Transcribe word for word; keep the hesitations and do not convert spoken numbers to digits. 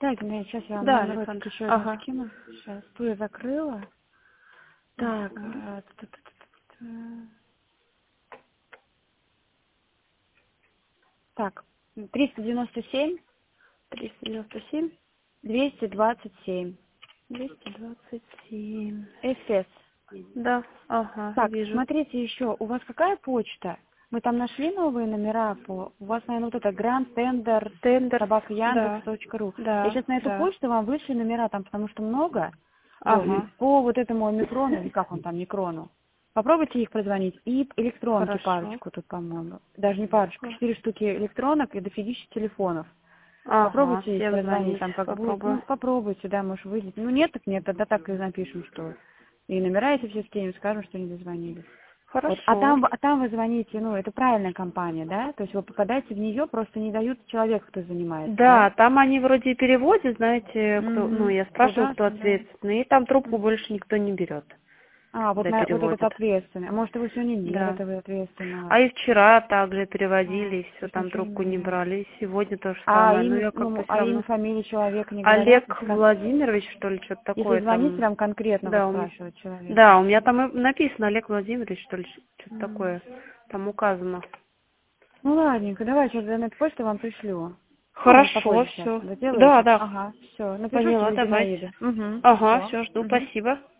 Так, ну, сейчас я вам Да, номерочек Александр. еще один Ага. скину. Сейчас, ту я закрыла. Так, Мгм. а, т-т-т-т-т. Так, триста девяносто семь, триста девяносто семь, двести двадцать семь. двести двадцать семь. эс эс. Да, ага, Так, вижу. смотрите еще, у вас какая почта? Мы там нашли новые номера по... У вас, наверное, вот это Grand Tender Тендер. собака Яндекс Да, точка ру. Я да, сейчас на эту да. почту вам вышлю номера, там потому что много. Вот, и Ага, по вот этому микрону, или как он там, микрону. Попробуйте их прозвонить. И электронки хорошо. парочку тут, по-моему. Даже не парочку, Х- четыре штуки электронок и дофигища телефонов. Ага, Попробуйте их всем прозвонить, звонить, там как будет. попробую. Ну, попробуйте, да, может выйдет. Ну, нет, так нет, тогда так и напишем, что и номера эти все скинем, скажем, что не дозвонились. Вот. А Хорошо. там, а там вы звоните, ну, это правильная компания, да? То есть вы попадаете в нее, просто не дают человеку, кто занимается, да? Да, там они вроде и переводят, знаете, кто, ну, Угу. я спрашиваю, Туда, кто да. ответственный, и там трубку Мгм. больше никто не берет, А, вот, когда на, вот этот переводят. ответственный. А может, его сегодня нет, Да. этого ответственного. А и вчера также А, переводили, и то все, есть там ничего трубку не не знаю. брали, и сегодня то же А самое. Ну, имя, я как-то ну, все а имя, равно... фамилию человека не говорят? Олег Если, кон- Владимирович, что ли, что-то если такое звонить, там. прям конкретного Да, у меня... спрашивать человека. Да, у меня там и написано Олег Владимирович, что ли, что-то М. такое. Там указано. Ну, ладненько, давай сейчас на эту почту вам пришлю. Ну, может, Хорошо, попозже сейчас все. Да, доделаете? да. Ага, все. Напишу Поняла, себе давайте. Зинаида. Угу, Ага, все. все, жду, Угу. спасибо.